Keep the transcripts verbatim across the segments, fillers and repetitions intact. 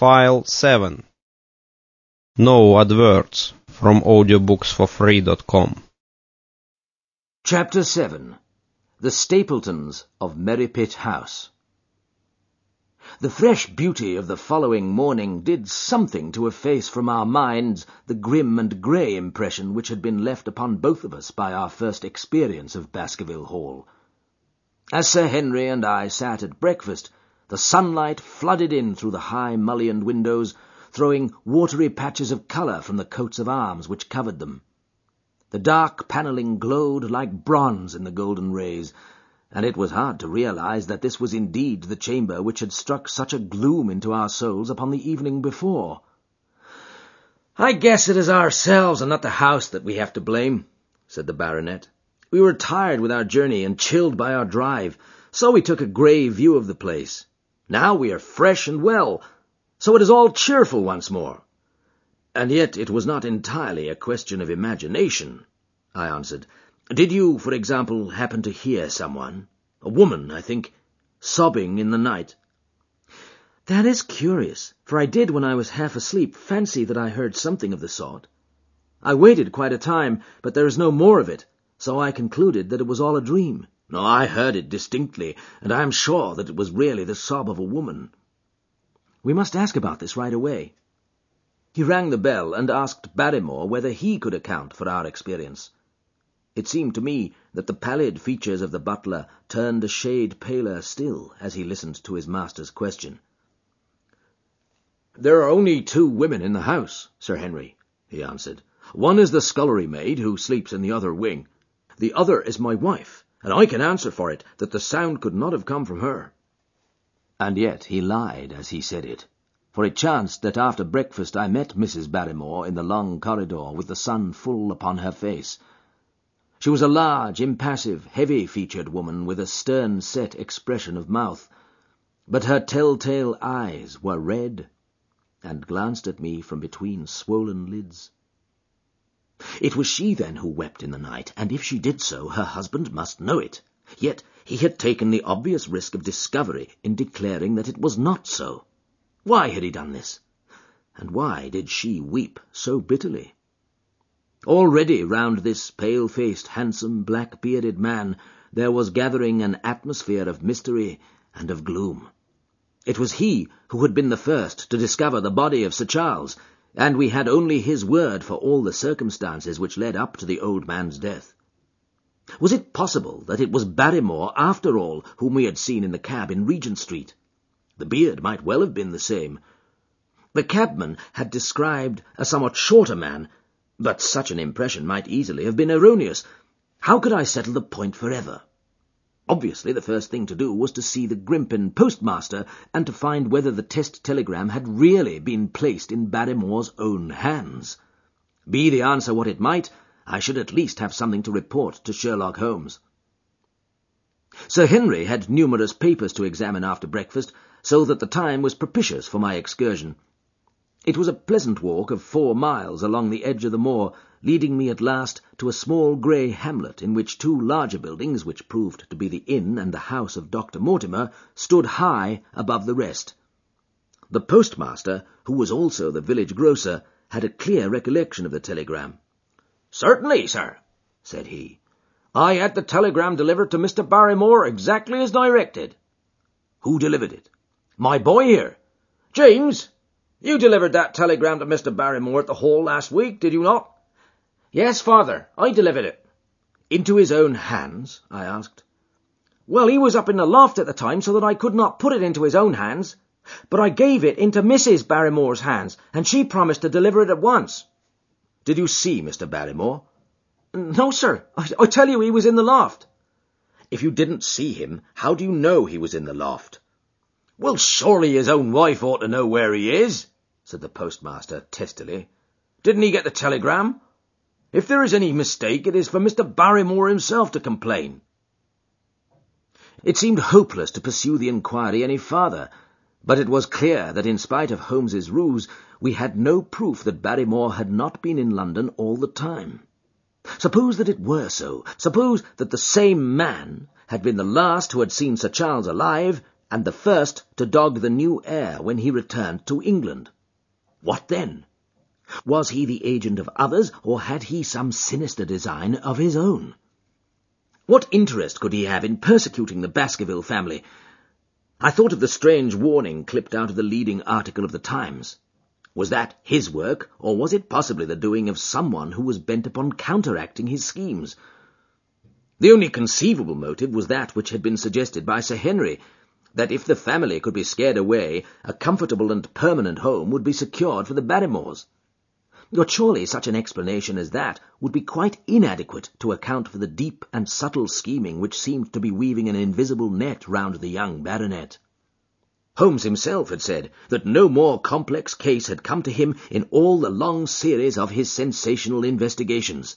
File seven. No adverts from audiobooks for free dot com. Chapter seven. The Stapletons of Merripit House. The fresh beauty of the following morning did something to efface from our minds the grim and grey impression which had been left upon both of us by our first experience of Baskerville Hall. As Sir Henry and I sat at breakfast, the sunlight flooded in through the high mullioned windows, throwing watery patches of colour from the coats of arms which covered them. The dark panelling glowed like bronze in the golden rays, and it was hard to realize that this was indeed the chamber which had struck such a gloom into our souls upon the evening before. "I guess it is ourselves and not the house that we have to blame," said the baronet. "We were tired with our journey and chilled by our drive, so we took a grave view of the place. Now we are fresh and well, so it is all cheerful once more." "And yet it was not entirely a question of imagination," I answered. "Did you, for example, happen to hear someone, a woman, I think, sobbing in the night?" "That is curious, for I did, when I was half asleep, fancy that I heard something of the sort. I waited quite a time, but there is no more of it, so I concluded that it was all a dream." "No, I heard it distinctly, and I am sure that it was really the sob of a woman." "We must ask about this right away." He rang the bell and asked Barrymore whether he could account for our experience. It seemed to me that the pallid features of the butler turned a shade paler still as he listened to his master's question. "There are only two women in the house, Sir Henry," he answered. "One is the scullery maid, who sleeps in the other wing. The other is my wife, and I can answer for it that the sound could not have come from her." And yet he lied as he said it, for it chanced that after breakfast I met Missus Barrymore in the long corridor with the sun full upon her face. She was a large, impassive, heavy-featured woman with a stern-set expression of mouth, but her tell-tale eyes were red and glanced at me from between swollen lids. It was she, then, who wept in the night, and if she did so, her husband must know it. Yet he had taken the obvious risk of discovery in declaring that it was not so. Why had he done this? And why did she weep so bitterly? Already round this pale-faced, handsome, black-bearded man there was gathering an atmosphere of mystery and of gloom. It was he who had been the first to discover the body of Sir Charles, and we had only his word for all the circumstances which led up to the old man's death. Was it possible that it was Barrymore, after all, whom we had seen in the cab in Regent Street? The beard might well have been the same. The cabman had described a somewhat shorter man, but such an impression might easily have been erroneous. How could I settle the point forever? Obviously the first thing to do was to see the Grimpen postmaster and to find whether the test telegram had really been placed in Barrymore's own hands. Be the answer what it might, I should at least have something to report to Sherlock Holmes. Sir Henry had numerous papers to examine after breakfast, so that the time was propitious for my excursion. It was a pleasant walk of four miles along the edge of the moor, leading me at last to a small grey hamlet in which two larger buildings, which proved to be the inn and the house of Doctor Mortimer, stood high above the rest. The postmaster, who was also the village grocer, had a clear recollection of the telegram. "Certainly, sir," said he. "I had the telegram delivered to Mister Barrymore exactly as directed." "Who delivered it?" "My boy here. James, you delivered that telegram to Mister Barrymore at the Hall last week, did you not?" "Yes, father, I delivered it." "Into his own hands?" I asked. "Well, he was up in the loft at the time, so that I could not put it into his own hands. But I gave it into Missus Barrymore's hands, and she promised to deliver it at once." "Did you see Mister Barrymore?" "No, sir. I, I tell you he was in the loft." "If you didn't see him, how do you know he was in the loft?" "Well, surely his own wife ought to know where he is," said the postmaster testily. "Didn't he get the telegram? If there is any mistake, it is for Mister Barrymore himself to complain." It seemed hopeless to pursue the inquiry any farther, but it was clear that in spite of Holmes's ruse, we had no proof that Barrymore had not been in London all the time. Suppose that it were so. Suppose that the same man had been the last who had seen Sir Charles alive, and the first to dog the new heir when he returned to England. What then? Was he the agent of others, or had he some sinister design of his own? What interest could he have in persecuting the Baskerville family? I thought of the strange warning clipped out of the leading article of the Times. Was that his work, or was it possibly the doing of someone who was bent upon counteracting his schemes? The only conceivable motive was that which had been suggested by Sir Henry, that if the family could be scared away, a comfortable and permanent home would be secured for the Barrymores. But surely such an explanation as that would be quite inadequate to account for the deep and subtle scheming which seemed to be weaving an invisible net round the young baronet. Holmes himself had said that no more complex case had come to him in all the long series of his sensational investigations.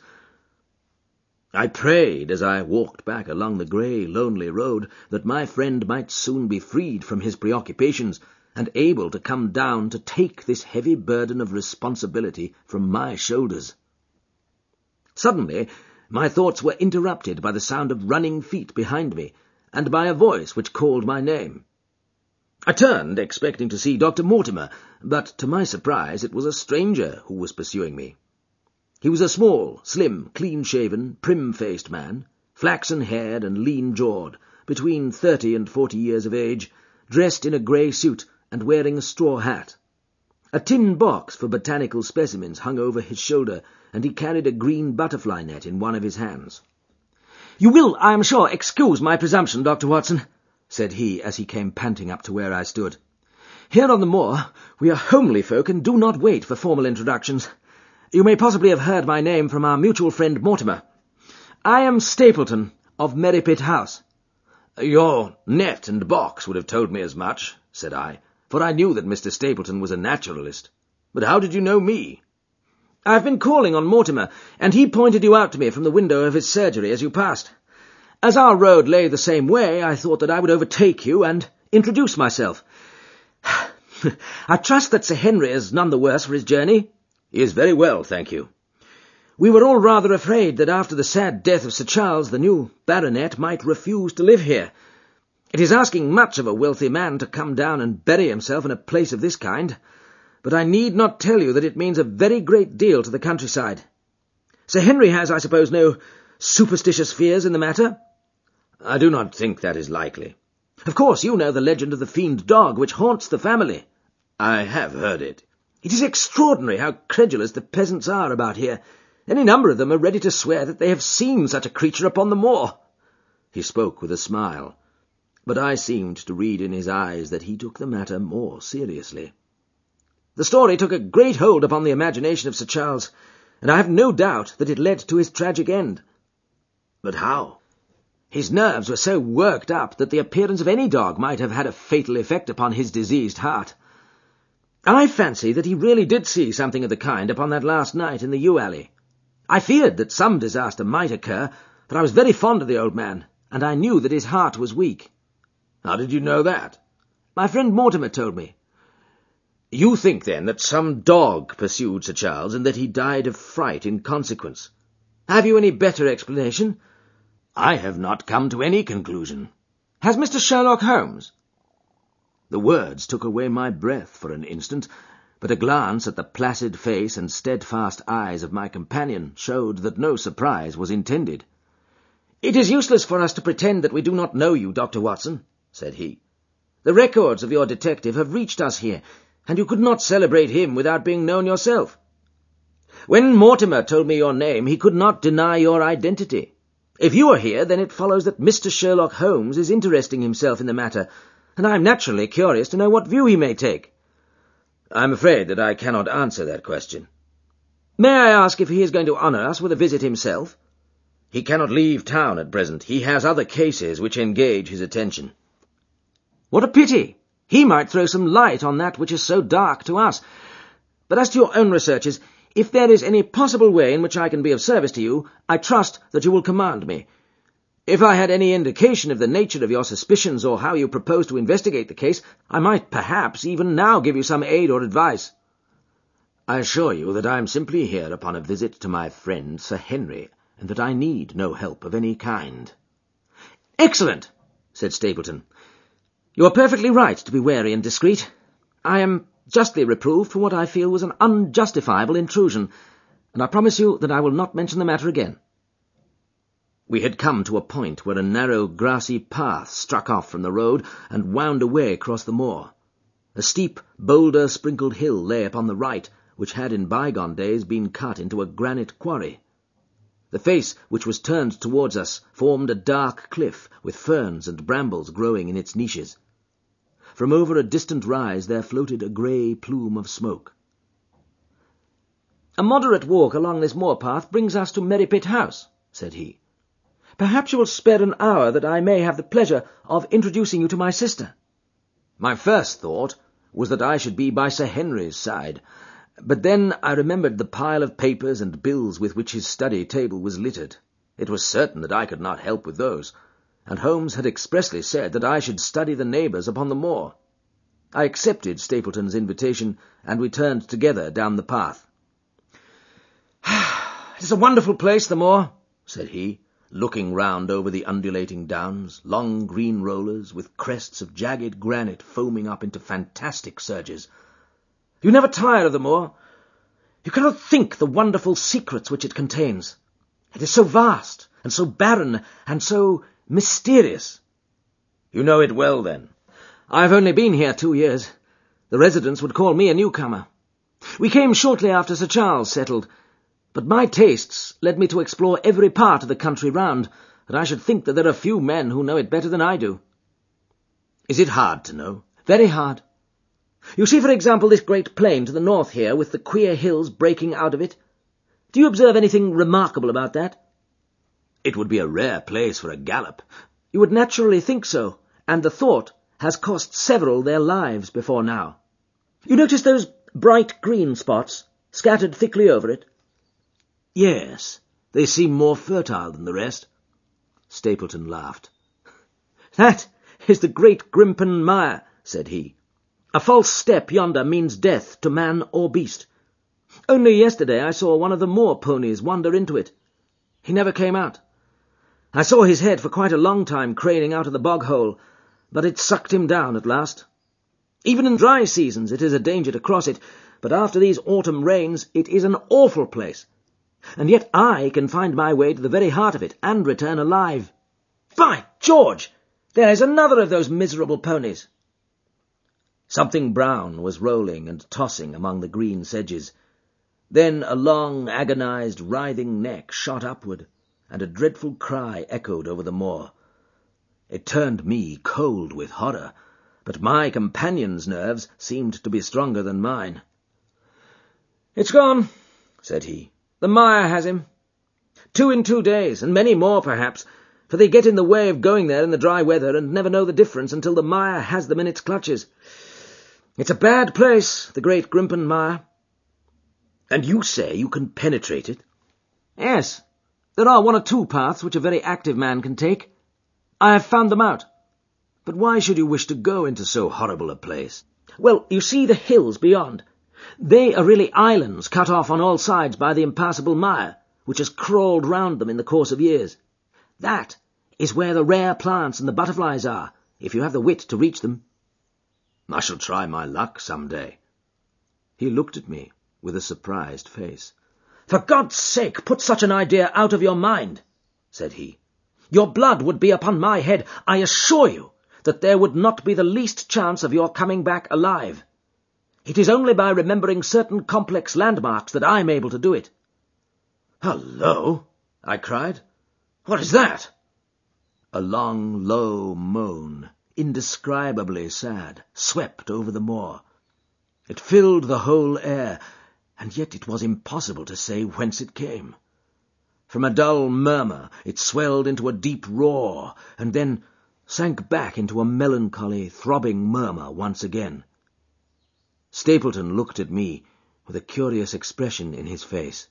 I prayed as I walked back along the grey, lonely road that my friend might soon be freed from his preoccupations and able to come down to take this heavy burden of responsibility from my shoulders. Suddenly, my thoughts were interrupted by the sound of running feet behind me, and by a voice which called my name. I turned, expecting to see Doctor Mortimer, but to my surprise it was a stranger who was pursuing me. He was a small, slim, clean-shaven, prim-faced man, flaxen-haired and lean-jawed, between thirty and forty years of age, dressed in a grey suit and wearing a straw hat. A tin box for botanical specimens hung over his shoulder, and he carried a green butterfly net in one of his hands. "You will, I am sure, excuse my presumption, Doctor Watson," said he as he came panting up to where I stood. "Here on the moor we are homely folk and do not wait for formal introductions. You may possibly have heard my name from our mutual friend Mortimer. I am Stapleton, of Merripit House." "Your net and box would have told me as much," said I, for I knew that Mister Stapleton was a naturalist. "But how did you know me?" "I've been calling on Mortimer, and he pointed you out to me from the window of his surgery as you passed. As our road lay the same way, I thought that I would overtake you and introduce myself. I trust that Sir Henry is none the worse for his journey." "He is very well, thank you." "We were all rather afraid that after the sad death of Sir Charles, the new baronet might refuse to live here. It is asking much of a wealthy man to come down and bury himself in a place of this kind, but I need not tell you that it means a very great deal to the countryside. Sir Henry has, I suppose, no superstitious fears in the matter?" "I do not think that is likely." "Of course you know the legend of the fiend dog which haunts the family." "I have heard it." "It is extraordinary how credulous the peasants are about here. Any number of them are ready to swear that they have seen such a creature upon the moor." He spoke with a smile, but I seemed to read in his eyes that he took the matter more seriously. "The story took a great hold upon the imagination of Sir Charles, and I have no doubt that it led to his tragic end." "But how?" "His nerves were so worked up that the appearance of any dog might have had a fatal effect upon his diseased heart. I fancy that he really did see something of the kind upon that last night in the yew alley. I feared that some disaster might occur, for I was very fond of the old man, and I knew that his heart was weak." "How did you know that?" "My friend Mortimer told me." "You think, then, that some dog pursued Sir Charles, and that he died of fright in consequence?" "Have you any better explanation?" "I have not come to any conclusion." "Has Mister Sherlock Holmes—" The words took away my breath for an instant, but a glance at the placid face and steadfast eyes of my companion showed that no surprise was intended. "It is useless for us to pretend that we do not know you, Doctor Watson," said he. "The records of your detective have reached us here, and you could not celebrate him without being known yourself. When Mortimer told me your name, he could not deny your identity. If you are here, then it follows that Mister Sherlock Holmes is interesting himself in the matter, and I am naturally curious to know what view he may take." "I am afraid that I cannot answer that question." "May I ask if he is going to honour us with a visit himself?" "He cannot leave town at present. He has other cases which engage his attention." "What a pity! He might throw some light on that which is so dark to us. But as to your own researches, if there is any possible way in which I can be of service to you, I trust that you will command me. If I had any indication of the nature of your suspicions or how you propose to investigate the case, I might perhaps even now give you some aid or advice." "I assure you that I am simply here upon a visit to my friend Sir Henry, and that I need no help of any kind." "Excellent," said Stapleton. You are perfectly right to be wary and discreet. I am justly reproved for what I feel was an unjustifiable intrusion, and I promise you that I will not mention the matter again." We had come to a point where a narrow, grassy path struck off from the road and wound away across the moor. A steep, boulder-sprinkled hill lay upon the right, which had in bygone days been cut into a granite quarry. The face, which was turned towards us, formed a dark cliff, with ferns and brambles growing in its niches. From over a distant rise there floated a grey plume of smoke. "A moderate walk along this moor-path brings us to Merripit House," said he. "Perhaps you will spare an hour that I may have the pleasure of introducing you to my sister." My first thought was that I should be by Sir Henry's side, but then I remembered the pile of papers and bills with which his study table was littered. It was certain that I could not help with those, and Holmes had expressly said that I should study the neighbours upon the moor. I accepted Stapleton's invitation, and we turned together down the path. "It is a wonderful place, the moor," said he, looking round over the undulating downs, long green rollers with crests of jagged granite foaming up into fantastic surges. "You never tire of the moor. You cannot think the wonderful secrets which it contains. It is so vast, and so barren, and so mysterious." "You know it well, then?" "I have only been here two years. The residents would call me a newcomer. We came shortly after Sir Charles settled, but my tastes led me to explore every part of the country round, and I should think that there are few men who know it better than I do." "Is it hard to know?" "Very hard. You see, for example, this great plain to the north here, with the queer hills breaking out of it. Do you observe anything remarkable about that?" "It would be a rare place for a gallop." "You would naturally think so, and the thought has cost several their lives before now. You notice those bright green spots scattered thickly over it?" "Yes, they seem more fertile than the rest." Stapleton laughed. "That is the Great Grimpen Mire," said he. "A false step yonder means death to man or beast. Only yesterday I saw one of the moor ponies wander into it. He never came out. I saw his head for quite a long time craning out of the bog-hole, but it sucked him down at last. Even in dry seasons it is a danger to cross it, but after these autumn rains it is an awful place. And yet I can find my way to the very heart of it and return alive. By George! There is another of those miserable ponies." Something brown was rolling and tossing among the green sedges. Then a long, agonized, writhing neck shot upward, and a dreadful cry echoed over the moor. It turned me cold with horror, but my companion's nerves seemed to be stronger than mine. "It's gone," said he. "The mire has him. Two in two days, and many more perhaps, for they get in the way of going there in the dry weather and never know the difference until the mire has them in its clutches. It's a bad place, the Great Grimpen Mire." "And you say you can penetrate it?" "Yes. There are one or two paths which a very active man can take. I have found them out." "But why should you wish to go into so horrible a place?" "Well, you see the hills beyond. They are really islands cut off on all sides by the impassable mire, which has crawled round them in the course of years. That is where the rare plants and the butterflies are, if you have the wit to reach them." "I shall try my luck some day." He looked at me with a surprised face. "For God's sake, put such an idea out of your mind," said he. "Your blood would be upon my head. I assure you that there would not be the least chance of your coming back alive. It is only by remembering certain complex landmarks that I am able to do it." "Hullo!" I cried. "What is that?" A long, low moan, indescribably sad, swept over the moor. It filled the whole air, and yet it was impossible to say whence it came. From a dull murmur it swelled into a deep roar, and then sank back into a melancholy, throbbing murmur once again. Stapleton looked at me with a curious expression in his face.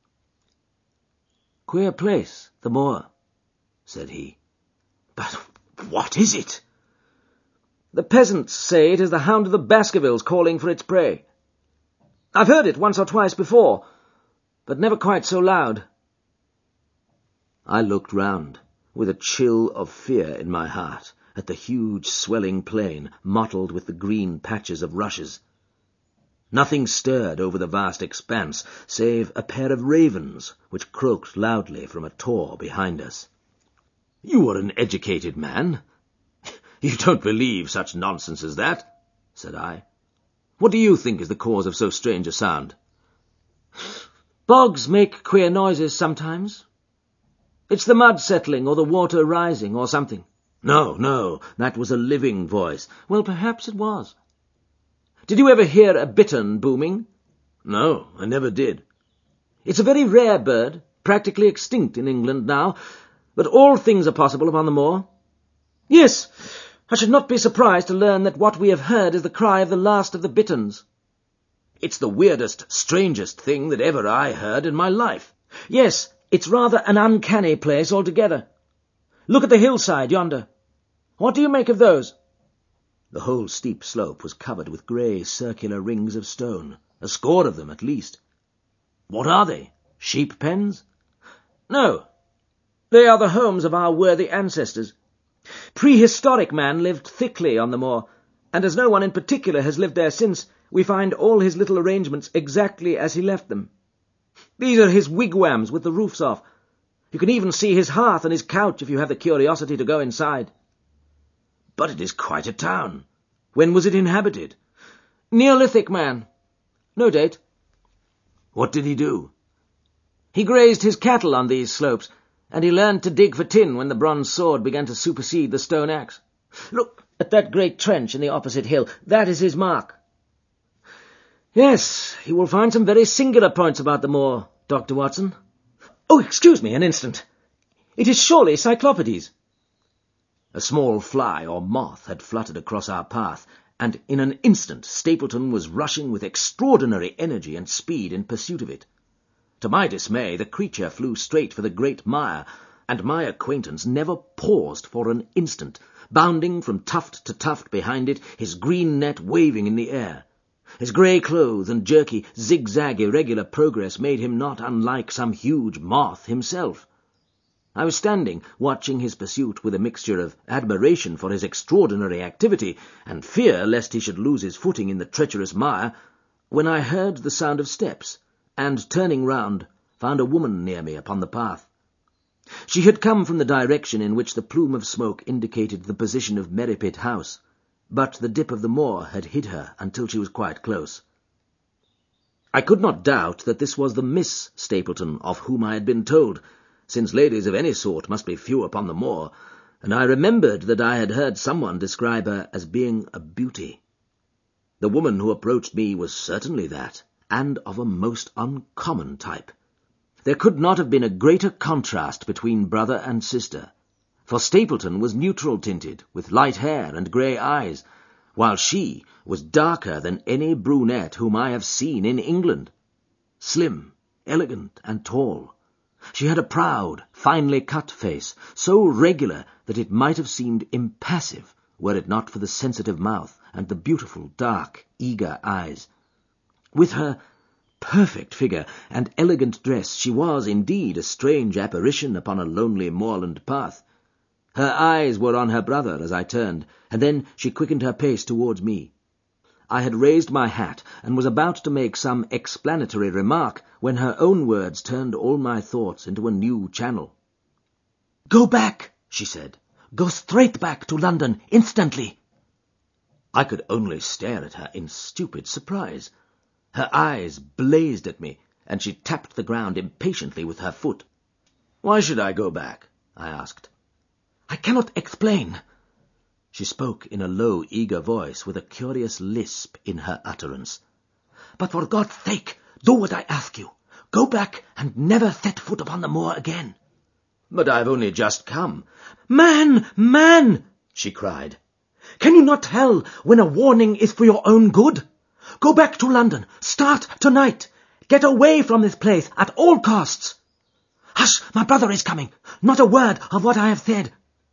"Queer place, the moor," said he. "But what is it?" "The peasants say it is the hound of the Baskervilles calling for its prey. I've heard it once or twice before, but never quite so loud." I looked round, with a chill of fear in my heart, at the huge swelling plain mottled with the green patches of rushes. Nothing stirred over the vast expanse, save a pair of ravens which croaked loudly from a tor behind us. "You are an educated man. You don't believe such nonsense as that," said I. "What do you think is the cause of so strange a sound?" "Bogs make queer noises sometimes. It's the mud settling or the water rising or something." "No, no, that was a living voice." "Well, perhaps it was. Did you ever hear a bittern booming?" "No, I never did." "It's a very rare bird, practically extinct in England now, but all things are possible upon the moor. Yes, I should not be surprised to learn that what we have heard is the cry of the last of the bitterns." "It's the weirdest, strangest thing that ever I heard in my life." "Yes, it's rather an uncanny place altogether. Look at the hillside yonder. What do you make of those?" The whole steep slope was covered with grey circular rings of stone, a score of them at least. "What are they? Sheep pens?" "No, they are the homes of our worthy ancestors. Prehistoric man lived thickly on the moor, and as no one in particular has lived there since, we find all his little arrangements exactly as he left them. These are his wigwams with the roofs off. You can even see his hearth and his couch if you have the curiosity to go inside." "But it is quite a town. When was it inhabited?" "Neolithic man. No date." "What did he do?" "He grazed his cattle on these slopes, and he learned to dig for tin when the bronze sword began to supersede the stone axe. Look at that great trench in the opposite hill. That is his mark." "Yes, you will find some very singular points about the moor, Doctor Watson. Oh, excuse me an instant. It is surely Cyclopides." A small fly or moth had fluttered across our path, and in an instant Stapleton was rushing with extraordinary energy and speed in pursuit of it. To my dismay, the creature flew straight for the great mire, and my acquaintance never paused for an instant, bounding from tuft to tuft behind it, his green net waving in the air. His grey clothes and jerky, zigzag, irregular progress made him not unlike some huge moth himself. I was standing, watching his pursuit with a mixture of admiration for his extraordinary activity and fear lest he should lose his footing in the treacherous mire, when I heard the sound of steps, and, turning round, found a woman near me upon the path. She had come from the direction in which the plume of smoke indicated the position of Merripit House, but the dip of the moor had hid her until she was quite close. I could not doubt that this was the Miss Stapleton of whom I had been told, since ladies of any sort must be few upon the moor, and I remembered that I had heard someone describe her as being a beauty. The woman who approached me was certainly that, and of a most uncommon type. There could not have been a greater contrast between brother and sister, for Stapleton was neutral-tinted, with light hair and grey eyes, while she was darker than any brunette whom I have seen in England. Slim, elegant, and tall, she had a proud, finely cut face, so regular that it might have seemed impassive were it not for the sensitive mouth and the beautiful, dark, eager eyes. With her perfect figure and elegant dress she was indeed a strange apparition upon a lonely moorland path. Her eyes were on her brother as I turned, and then she quickened her pace towards me. I had raised my hat and was about to make some explanatory remark when her own words turned all my thoughts into a new channel. "Go back," she said. "Go straight back to London, instantly." I could only stare at her in stupid surprise. Her eyes blazed at me, and she tapped the ground impatiently with her foot. "Why should I go back?" I asked. "I cannot explain." She spoke in a low, eager voice, with a curious lisp in her utterance. "But for God's sake, do what I ask you. Go back and never set foot upon the moor again." "But I've only just come." "Man, man!" she cried. "Can you not tell when a warning is for your own good? Go back to London. Start tonight. Get away from this place at all costs. Hush, my brother is coming. Not a word of what I have said."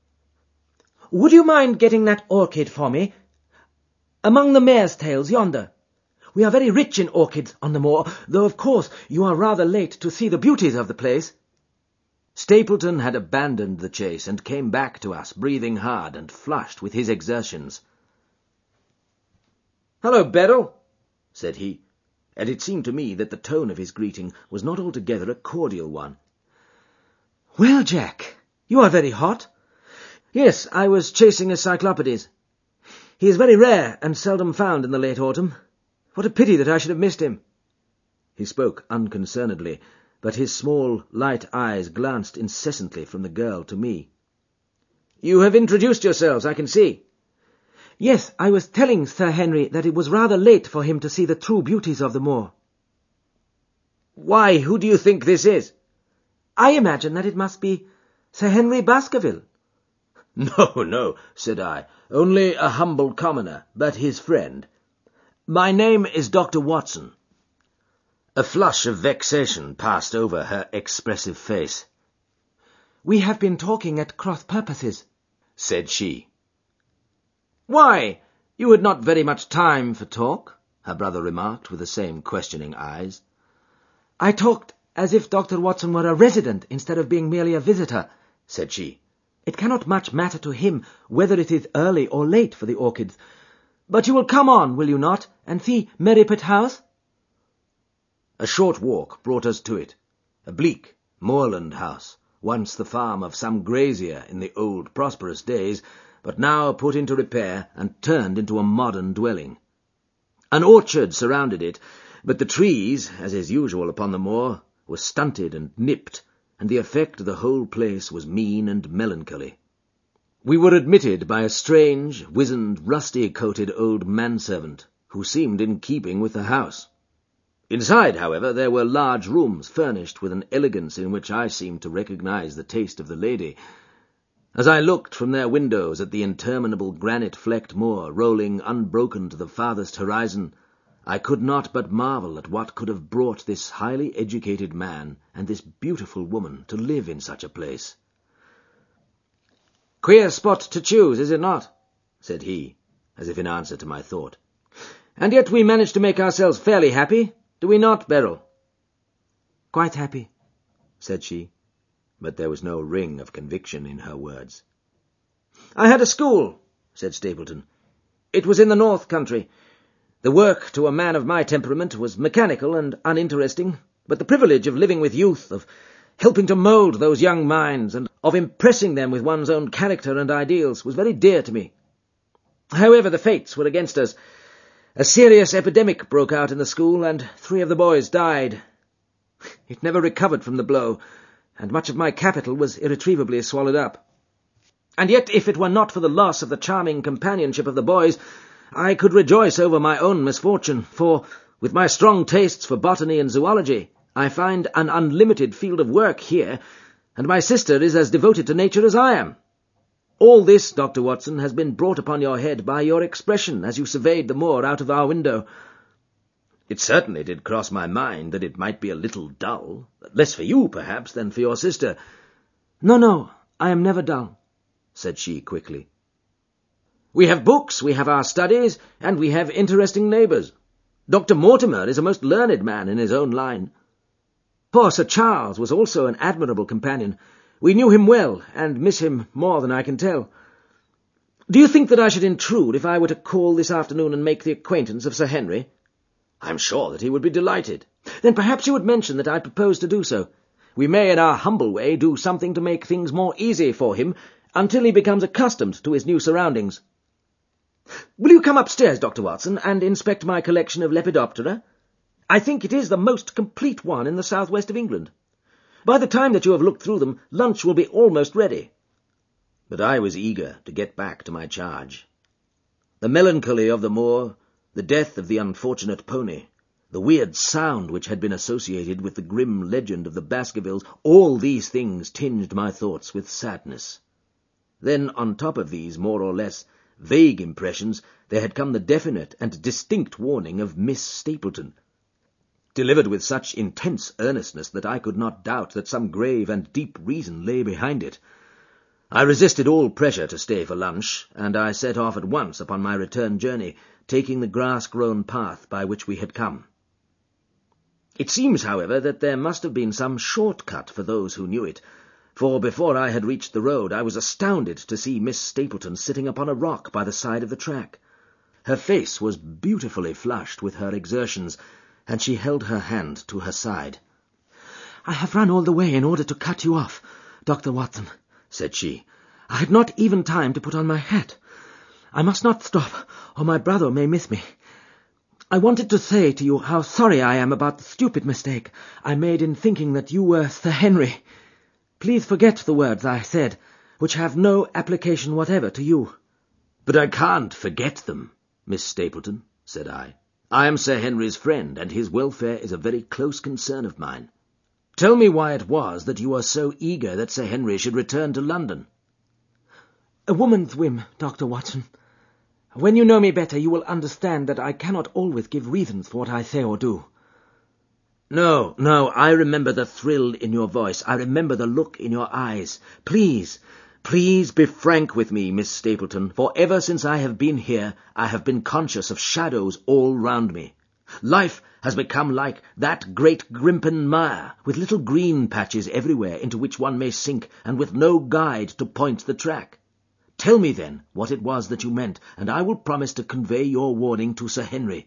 "Would you mind getting that orchid for me? Among the mare's tails yonder. We are very rich in orchids on the moor, though of course you are rather late to see the beauties of the place." Stapleton had abandoned the chase and came back to us, breathing hard and flushed with his exertions. "Hello, Beryl," said he, and it seemed to me that the tone of his greeting was not altogether a cordial one. "Well, Jack, you are very hot." "Yes, I was chasing a cyclopides. He is very rare and seldom found in the late autumn. What a pity that I should have missed him." He spoke unconcernedly, but his small, light eyes glanced incessantly from the girl to me. "You have introduced yourselves, I can see." "Yes, I was telling Sir Henry that it was rather late for him to see the true beauties of the moor." "Why, who do you think this is?" "I imagine that it must be Sir Henry Baskerville." "No, no," said I, "only a humble commoner, but his friend. My name is Doctor Watson." A flush of vexation passed over her expressive face. "We have been talking at cross purposes," said she. "Why, you had not very much time for talk," her brother remarked with the same questioning eyes. "I talked as if Doctor Watson were a resident instead of being merely a visitor," said she. "It cannot much matter to him whether it is early or late for the orchids. But you will come on, will you not, and see Merripit House?" A short walk brought us to it, a bleak moorland house, once the farm of some grazier in the old prosperous days, but now put into repair and turned into a modern dwelling. An orchard surrounded it, but the trees, as is usual upon the moor, were stunted and nipped, and the effect of the whole place was mean and melancholy. We were admitted by a strange, wizened, rusty-coated old manservant, who seemed in keeping with the house. Inside, however, there were large rooms furnished with an elegance in which I seemed to recognize the taste of the lady. As I looked from their windows at the interminable granite-flecked moor rolling unbroken to the farthest horizon, I could not but marvel at what could have brought this highly educated man and this beautiful woman to live in such a place. "Queer spot to choose, is it not?" said he, as if in answer to my thought. "And yet we managed to make ourselves fairly happy, do we not, Beryl?" "Quite happy," said she, but there was no ring of conviction in her words. "I had a school," said Stapleton. "It was in the North Country. The work, to a man of my temperament, was mechanical and uninteresting, but the privilege of living with youth, of helping to mould those young minds, and of impressing them with one's own character and ideals, was very dear to me. However, the fates were against us. A serious epidemic broke out in the school, and three of the boys died. It never recovered from the blow, and much of my capital was irretrievably swallowed up. And yet, if it were not for the loss of the charming companionship of the boys, I could rejoice over my own misfortune, for, with my strong tastes for botany and zoology, I find an unlimited field of work here, and my sister is as devoted to nature as I am. All this, Doctor Watson, has been brought upon your head by your expression as you surveyed the moor out of our window." "It certainly did cross my mind that it might be a little dull, less for you, perhaps, than for your sister." "No, no, I am never dull," said she quickly. "We have books, we have our studies, and we have interesting neighbours. Doctor Mortimer is a most learned man in his own line. Poor Sir Charles was also an admirable companion. We knew him well, and miss him more than I can tell. Do you think that I should intrude if I were to call this afternoon and make the acquaintance of Sir Henry?" "I am sure that he would be delighted." "Then perhaps you would mention that I propose to do so. We may in our humble way do something to make things more easy for him until he becomes accustomed to his new surroundings. Will you come upstairs, Doctor Watson, and inspect my collection of Lepidoptera? I think it is the most complete one in the southwest of England. By the time that you have looked through them, lunch will be almost ready." But I was eager to get back to my charge. The melancholy of the moor, the death of the unfortunate pony, the weird sound which had been associated with the grim legend of the Baskervilles, all these things tinged my thoughts with sadness. Then, on top of these more or less vague impressions, there had come the definite and distinct warning of Miss Stapleton, delivered with such intense earnestness that I could not doubt that some grave and deep reason lay behind it. I resisted all pressure to stay for lunch, and I set off at once upon my return journey, taking the grass-grown path by which we had come. It seems, however, that there must have been some short-cut for those who knew it, for before I had reached the road I was astounded to see Miss Stapleton sitting upon a rock by the side of the track. Her face was beautifully flushed with her exertions, and she held her hand to her side. "I have run all the way in order to cut you off, Doctor Watson," said she. "I had not even time to put on my hat. I must not stop, or my brother may miss me. I wanted to say to you how sorry I am about the stupid mistake I made in thinking that you were Sir Henry. Please forget the words I said, which have no application whatever to you." "But I can't forget them, Miss Stapleton," said I. "I am Sir Henry's friend, and his welfare is a very close concern of mine. Tell me why it was that you were so eager that Sir Henry should return to London." "A woman's whim, Doctor Watson. When you know me better, you will understand that I cannot always give reasons for what I say or do." No, no, I remember the thrill in your voice. I remember the look in your eyes. Please, please be frank with me, Miss Stapleton, for ever since I have been here, I have been conscious of shadows all round me. Life has become like that great Grimpen mire, with little green patches everywhere into which one may sink, and with no guide to point the track. Tell me, then, what it was that you meant, and I will promise to convey your warning to Sir Henry."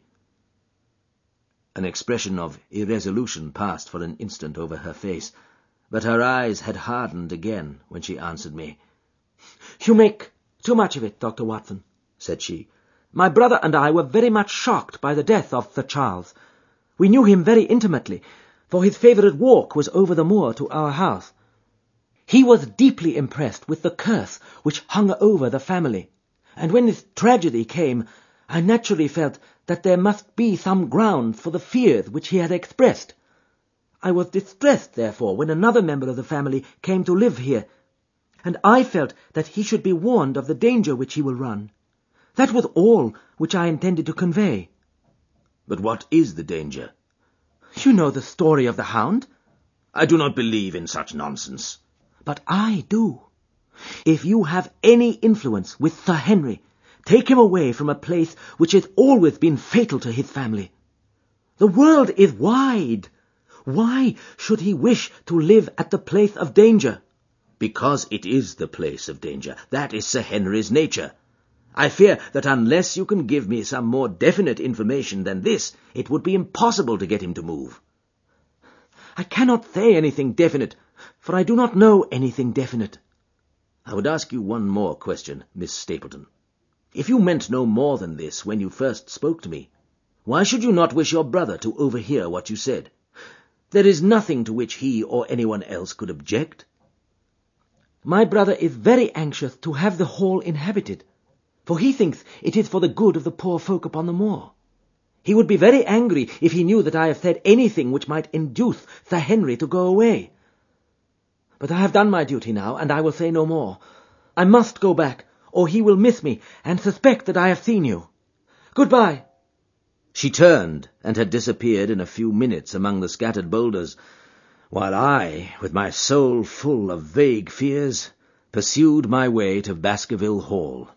An expression of irresolution passed for an instant over her face, but her eyes had hardened again when she answered me. "You make too much of it, Doctor Watson," said she. "My brother and I were very much shocked by the death of Sir Charles. We knew him very intimately, for his favourite walk was over the moor to our house. He was deeply impressed with the curse which hung over the family, and when this tragedy came, I naturally felt that there must be some ground for the fears which he had expressed. I was distressed, therefore, when another member of the family came to live here, and I felt that he should be warned of the danger which he will run. That was all which I intended to convey." "But what is the danger?" "You know the story of the hound?" "I do not believe in such nonsense." "But I do. If you have any influence with Sir Henry, take him away from a place which has always been fatal to his family. The world is wide. Why should he wish to live at the place of danger?" "Because it is the place of danger. That is Sir Henry's nature. I fear that unless you can give me some more definite information than this, it would be impossible to get him to move." "I cannot say anything definite, for I do not know anything definite." "I would ask you one more question, Miss Stapleton. If you meant no more than this when you first spoke to me, why should you not wish your brother to overhear what you said? There is nothing to which he or anyone else could object." "My brother is very anxious to have the hall inhabited, for he thinks it is for the good of the poor folk upon the moor. He would be very angry if he knew that I have said anything which might induce Sir Henry to go away. But I have done my duty now, and I will say no more. I must go back, or he will miss me and suspect that I have seen you. Goodbye." She turned and had disappeared in a few minutes among the scattered boulders, while I, with my soul full of vague fears, pursued my way to Baskerville Hall.